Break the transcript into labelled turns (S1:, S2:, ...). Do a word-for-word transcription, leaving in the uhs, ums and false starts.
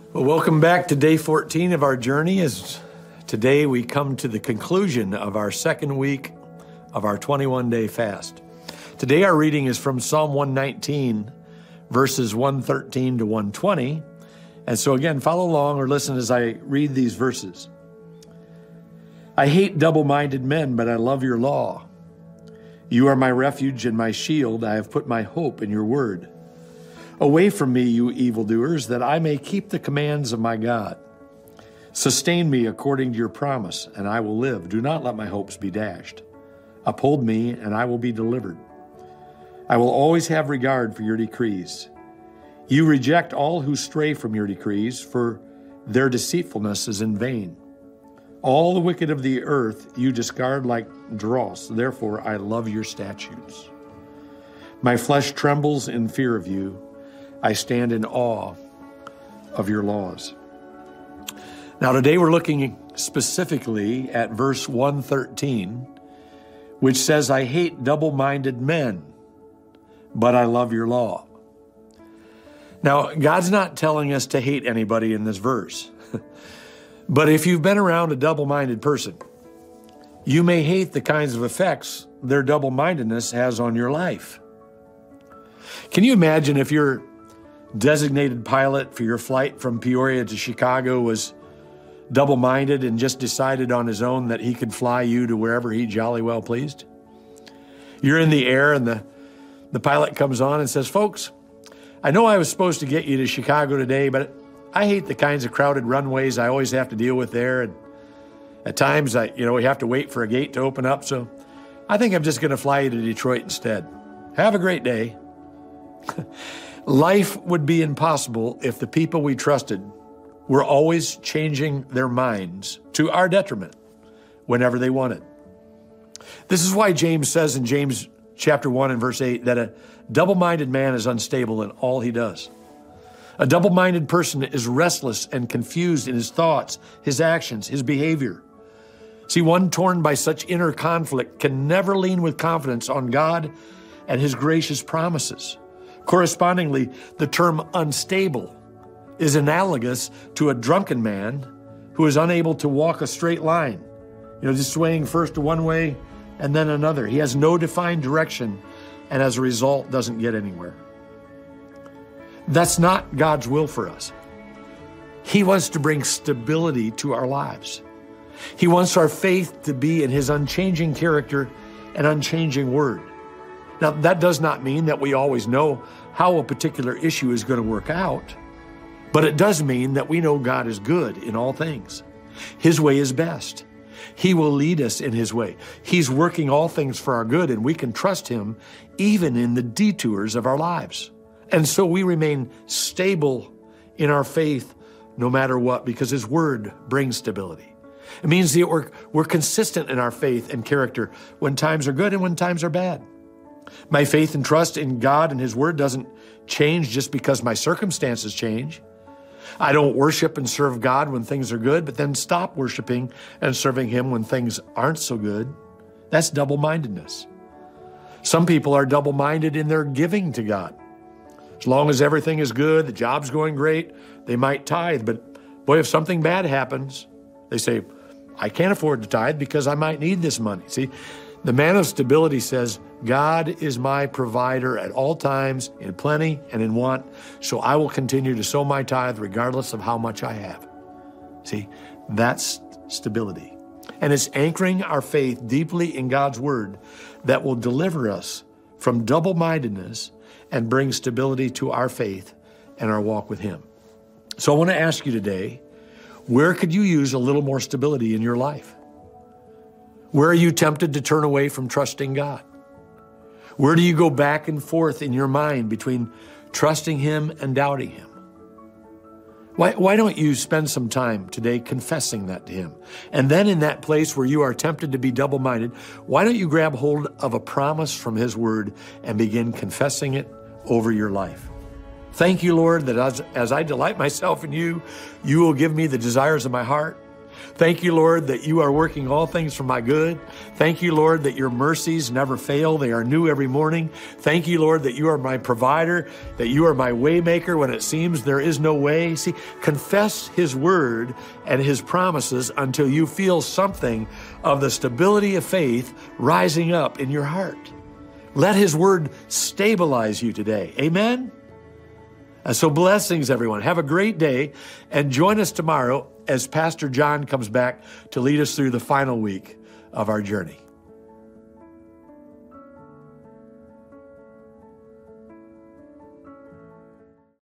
S1: Well, welcome back to day fourteen of our journey. As today we come to the conclusion of our second week of our twenty-one day fast. Today our reading is from Psalm one nineteen, verses one thirteen to one twenty. And so again, follow along or listen as I read these verses. I hate double-minded men, but I love your law. You are my refuge and my shield. I have put my hope in your word. Away from me, you evildoers, that I may keep the commands of my God. Sustain me according to your promise, and I will live. Do not let my hopes be dashed. Uphold me, and I will be delivered. I will always have regard for your decrees. You reject all who stray from your decrees, for their deceitfulness is in vain. All the wicked of the earth you discard like dross. Therefore, I love your statutes. My flesh trembles in fear of you. I stand in awe of your laws. Now today we're looking specifically at verse one thirteen, which says, I hate double-minded men, but I love your law. Now, God's not telling us to hate anybody in this verse. But if you've been around a double-minded person, you may hate the kinds of effects their double-mindedness has on your life. Can you imagine if your designated pilot for your flight from Peoria to Chicago was double-minded and just decided on his own that he could fly you to wherever he jolly well pleased? You're in the air and the, the pilot comes on and says, folks, I know I was supposed to get you to Chicago today, but I hate the kinds of crowded runways I always have to deal with there. And at times, I, you know, we have to wait for a gate to open up. So I think I'm just going to fly you to Detroit instead. Have a great day. Life would be impossible if the people we trusted were always changing their minds to our detriment whenever they wanted. This is why James says in James chapter one and verse eight that a double-minded man is unstable in all he does. A double-minded person is restless and confused in his thoughts, his actions, his behavior. See, one torn by such inner conflict can never lean with confidence on God and his gracious promises. Correspondingly, the term unstable is analogous to a drunken man who is unable to walk a straight line, you know, just swaying first to one way and then another. He has no defined direction and as a result doesn't get anywhere. That's not God's will for us. He wants to bring stability to our lives. He wants our faith to be in his unchanging character and unchanging word. Now, that does not mean that we always know how a particular issue is going to work out, but it does mean that we know God is good in all things. His way is best. He will lead us in his way. He's working all things for our good, and we can trust him even in the detours of our lives. And so we remain stable in our faith no matter what, because his word brings stability. It means that we're, we're consistent in our faith and character when times are good and when times are bad. My faith and trust in God and his word doesn't change just because my circumstances change. I don't worship and serve God when things are good, but then stop worshiping and serving him when things aren't so good. That's double-mindedness. Some people are double-minded in their giving to God. As long as everything is good, the job's going great, they might tithe. But boy, if something bad happens, they say, I can't afford to tithe because I might need this money. See, the man of stability says, God is my provider at all times, in plenty and in want, so I will continue to sow my tithe regardless of how much I have. See, that's stability. And it's anchoring our faith deeply in God's word that will deliver us from double-mindedness and bring stability to our faith and our walk with him. So I want to ask you today, where could you use a little more stability in your life? Where are you tempted to turn away from trusting God? Where do you go back and forth in your mind between trusting him and doubting him? Why, why don't you spend some time today confessing that to him? And then in that place where you are tempted to be double-minded, why don't you grab hold of a promise from his word and begin confessing it over your life? Thank you, Lord, that as, as I delight myself in you, you will give me the desires of my heart. Thank you, Lord, that you are working all things for my good. Thank you, Lord, that your mercies never fail. They are new every morning. Thank you, Lord, that you are my provider, that you are my way maker when it seems there is no way. See, confess his word and his promises until you feel something of the stability of faith rising up in your heart. Let his word stabilize you today. Amen? And so blessings, everyone. Have a great day, and join us tomorrow as Pastor John comes back to lead us through the final week of our journey.